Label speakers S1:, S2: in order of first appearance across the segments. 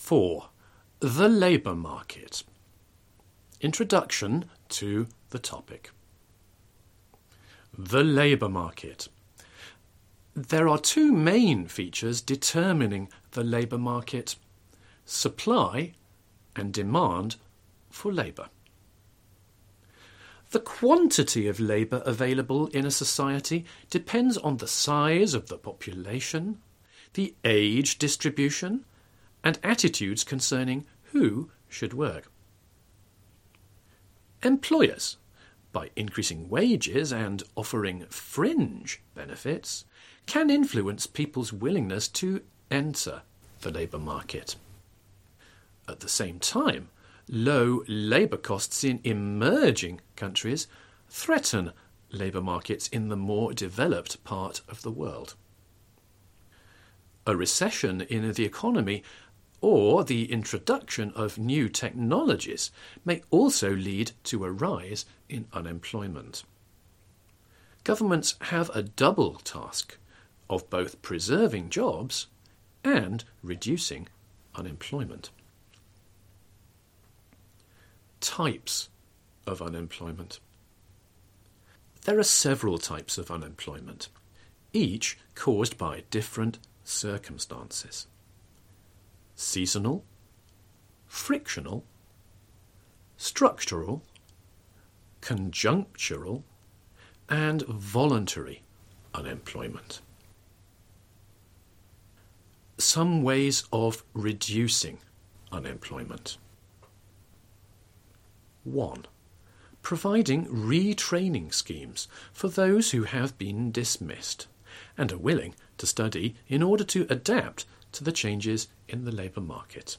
S1: 4. The labour market. Introduction to the topic. The labour market. There are two main features determining the labour market: supply and demand for labour. The quantity of labour available in a society depends on the size of the population, the age distribution, and attitudes concerning who should work. Employers, by increasing wages and offering fringe benefits, can influence people's willingness to enter the labour market. At the same time, low labour costs in emerging countries threaten labour markets in the more developed part of the world. A recession in the economy or the introduction of new technologies may also lead to a rise in unemployment. Governments have a double task of both preserving jobs and reducing unemployment. Types of unemployment. There are several types of unemployment, each caused by different circumstances: seasonal, frictional, structural, conjunctural, and voluntary unemployment. Some ways of reducing unemployment. 1. Providing retraining schemes for those who have been dismissed and are willing to study in order to adapt to the changes in the labour market.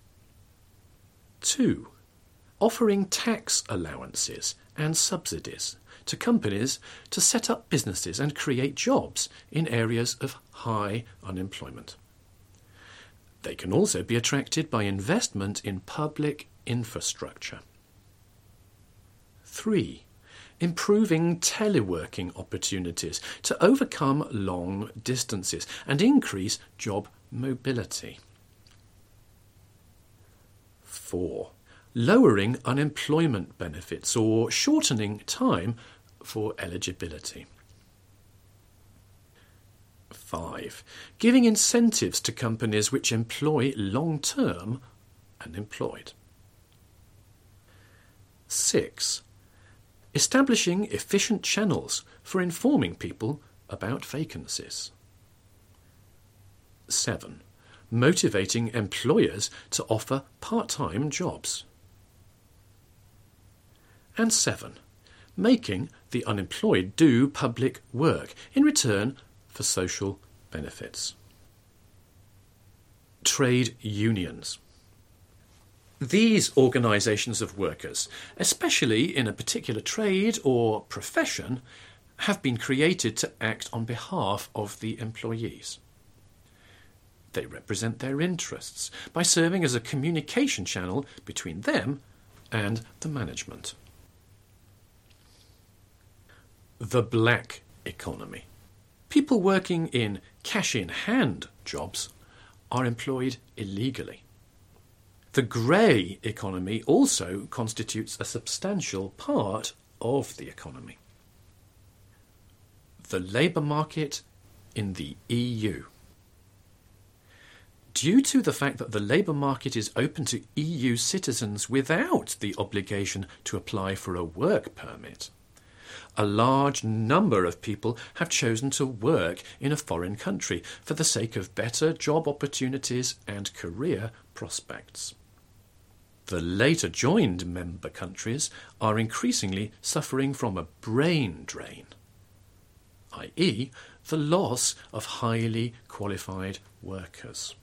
S1: 2. Offering tax allowances and subsidies to companies to set up businesses and create jobs in areas of high unemployment. They can also be attracted by investment in public infrastructure. 3. Improving teleworking opportunities to overcome long distances and increase job mobility. 4. Lowering unemployment benefits or shortening time for eligibility. 5. Giving incentives to companies which employ long-term unemployed. 6. Establishing efficient channels for informing people about vacancies. 7. Motivating employers to offer part-time jobs. And 7. Making the unemployed do public work in return for social benefits. Trade unions. These organisations of workers, especially in a particular trade or profession, have been created to act on behalf of the employees. They represent their interests by serving as a communication channel between them and the management. The black economy. People working in cash-in-hand jobs are employed illegally. The grey economy also constitutes a substantial part of the economy. The labour market in the EU. Due to the fact that the labour market is open to EU citizens without the obligation to apply for a work permit, a large number of people have chosen to work in a foreign country for the sake of better job opportunities and career prospects. The later joined member countries are increasingly suffering from a brain drain, i.e., the loss of highly qualified workers.